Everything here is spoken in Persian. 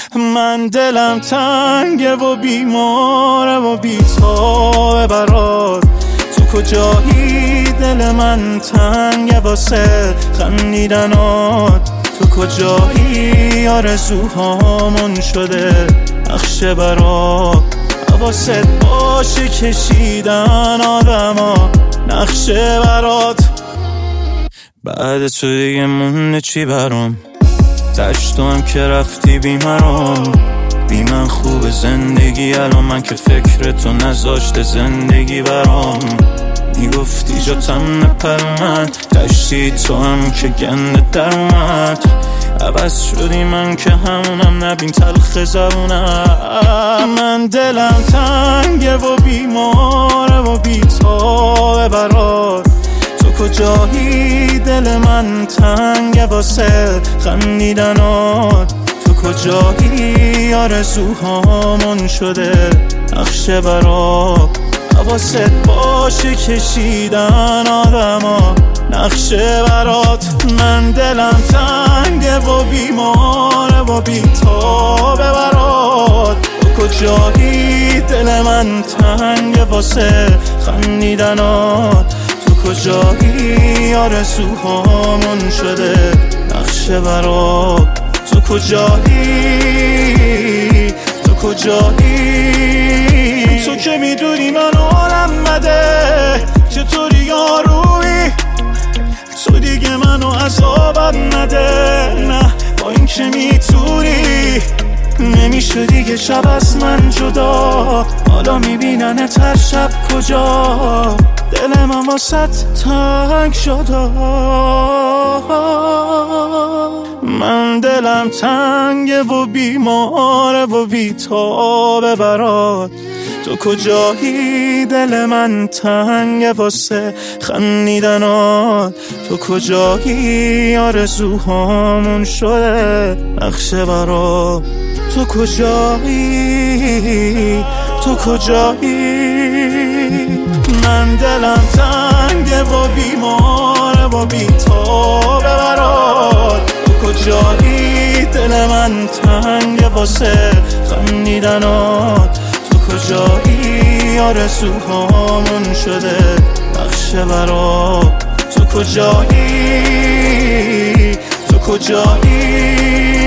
من دلم تنگه و بیماره و بی‌تابه برات. تو کجایی دل من تنگه واسه خندیدنات. تو کجایی آرزوهامون شده نقشه برات. حواست باشه کشیدن آدما نقشه برات. بعد تو دیگه مونده چی برام؟ دشتو هم که رفتی بیمرام. بی من خوب زندگی الان من که فکر تو نذاشته زندگی برام. میگفتی جاتم نپر من دشتی تو هم که گنده در اومد. عوض شدی من که همونم نبین تلخ زبونم. من دلم تنگه و بیماره و بی‌تابه برات. تو کجایی دل من تنگه واسه خندیدنات. تو کجایی آرزوهامون شده نقشه برات. حواست باشه کشیدن آدما نقشه برات. من دلم تنگه و بیماره و بی‌تابه برات. تو کجایی دل من تنگه واسه خندیدنات. تو کجایی آرزوهامون شده نقشه برات. تو کجایی تو کجایی تو که میدونی من حالم بده چطوری یارویی. تو دیگه منو عذابم نده نه با این که میتونی. نمیشه دیگه شب از من جدا. حالا میبیننت هر شب کجا. دل من واسط تنگ شده. من دلم تنگه و بیماره و بی‌تابه برات. تو کجایی دل من تنگه واسه خندیدنات. تو کجایی آرزوهامون شده نقشه برات. تو کجایی تو کجایی. من دلم تنگه و بیماره و بی‌تابه برات. تو کجایی دل من تنگه واسه خندیدنات. تو کجایی آرزوهامون شده نقشه برات. تو کجایی تو کجایی.